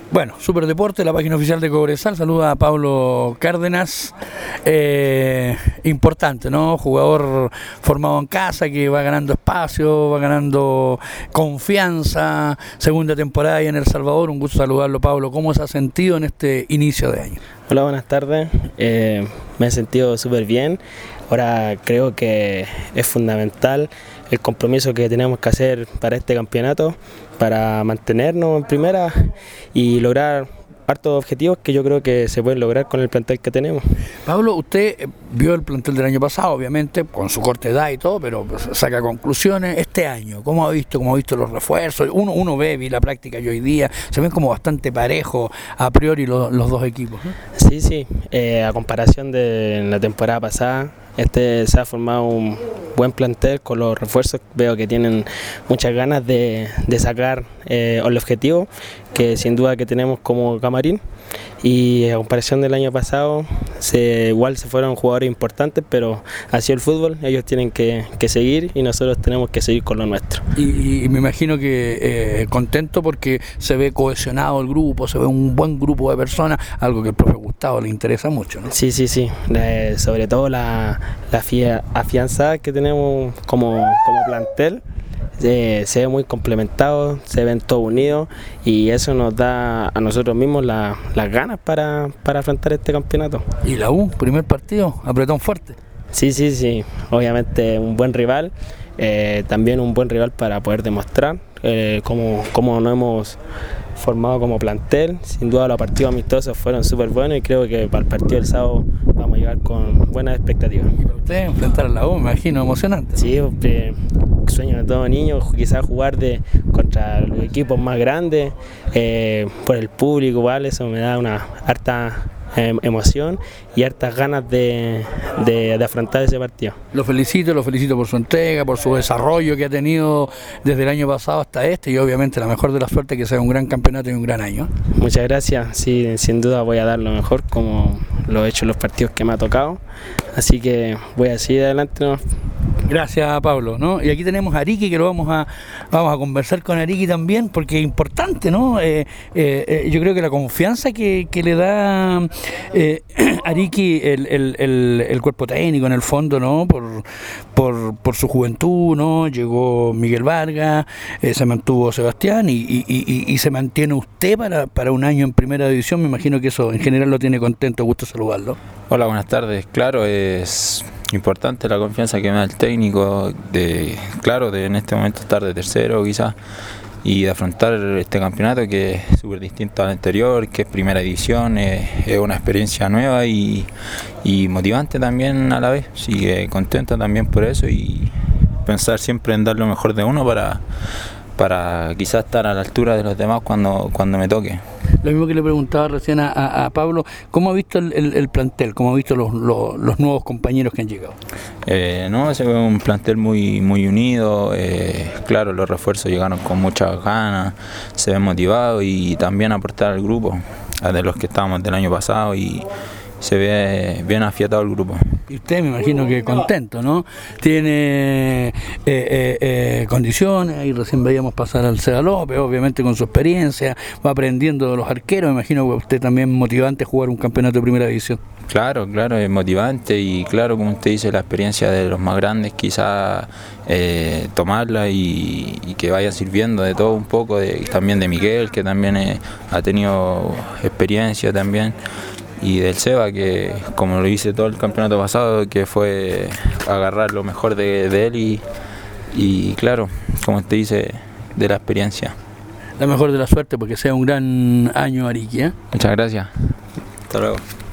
Bueno, Superdeporte, la página oficial de Cobresal, saluda a Pablo Cárdenas, importante, ¿no? Jugador formado en casa que va ganando espacio, va ganando confianza, segunda temporada ahí en El Salvador, un gusto saludarlo, Pablo. ¿Cómo se ha sentido en este inicio de año? Hola, buenas tardes, me he sentido súper bien. Ahora creo que es fundamental el compromiso que tenemos que hacer para este campeonato, para mantenernos en primera y lograr hartos objetivos que yo creo que se pueden lograr con el plantel que tenemos. Pablo, usted vio el plantel del año pasado, obviamente, con su corta edad y todo, pero saca conclusiones. Este año, ¿cómo ha visto los refuerzos? Uno vi la práctica y hoy día se ven como bastante parejos a priori los dos equipos, ¿no? Sí, a comparación de la temporada pasada, se ha formado un buen plantel con los refuerzos. Veo que tienen muchas ganas de sacar el objetivo que sin duda que tenemos como camarín, y a comparación del año pasado igual se fueron jugadores importantes, pero así el fútbol, ellos tienen que seguir y nosotros tenemos que seguir con lo nuestro. Y me imagino que contento porque se ve cohesionado el grupo, se ve un buen grupo de personas, algo que al profe Gustavo le interesa mucho, ¿no? Sí, sobre todo la afianzada que tenemos como plantel. Se ve muy complementado, se ven todos unidos y eso nos da a nosotros mismos las ganas para afrontar este campeonato. ¿Y la U, primer partido, apretón fuerte? Sí, obviamente un buen rival, también un buen rival para poder demostrar cómo nos hemos formado como plantel. Sin duda los partidos amistosos fueron súper buenos y creo que para el partido del sábado vamos a llegar con buenas expectativas. ¿Y para ustedes enfrentar a la U, me imagino, emocionante? Sí, sueño de todo niño, quizás jugar contra los equipos más grandes, por el público, igual eso me da una harta emoción y hartas ganas de afrontar ese partido. Lo felicito por su entrega, por su desarrollo que ha tenido desde el año pasado hasta este, y obviamente la mejor de la suerte, que sea un gran campeonato y un gran año. Muchas gracias, sí, sin duda voy a dar lo mejor como lo he hecho en los partidos que me ha tocado, así que voy a seguir adelante, ¿no? Gracias, Pablo, ¿no? Y aquí tenemos a Ariki, que vamos a conversar con Ariki también, porque es importante, ¿no? Yo creo que la confianza que le da Ariki el cuerpo técnico en el fondo, ¿no? Por su juventud, ¿no? Llegó Miguel Vargas, se mantuvo Sebastián y se mantiene usted para un año en primera división. Me imagino que eso en general lo tiene contento. Gusto saludarlo. Hola, buenas tardes. Claro, es importante la confianza que me da el técnico de en este momento estar de tercero quizás y de afrontar este campeonato que es súper distinto al anterior, que es primera división, es una experiencia nueva y motivante también a la vez, así que contento también por eso y pensar siempre en dar lo mejor de uno para quizás estar a la altura de los demás cuando me toque. Lo mismo que le preguntaba recién a Pablo, ¿cómo ha visto el plantel? ¿Cómo ha visto los nuevos compañeros que han llegado? Se ve un plantel muy unido, claro, los refuerzos llegaron con muchas ganas, se ven motivados y también aportar al grupo, de los que estábamos del año pasado, y se ve bien afiatado el grupo. Y usted me imagino que contento, ¿no? Tiene condiciones, y recién veíamos pasar al Ceda López, obviamente con su experiencia, va aprendiendo de los arqueros. Me imagino que usted también motivante jugar un campeonato de primera división. Claro, es motivante y claro, como usted dice, la experiencia de los más grandes quizás tomarla y que vaya sirviendo de todo un poco, también de Miguel, que también ha tenido experiencia también, y del Seba, que como lo hice todo el campeonato pasado, que fue agarrar lo mejor de él y claro, como usted dice, de la experiencia. La mejor de la suerte, porque sea un gran año, Ariki, ¿eh? Muchas gracias. Hasta luego.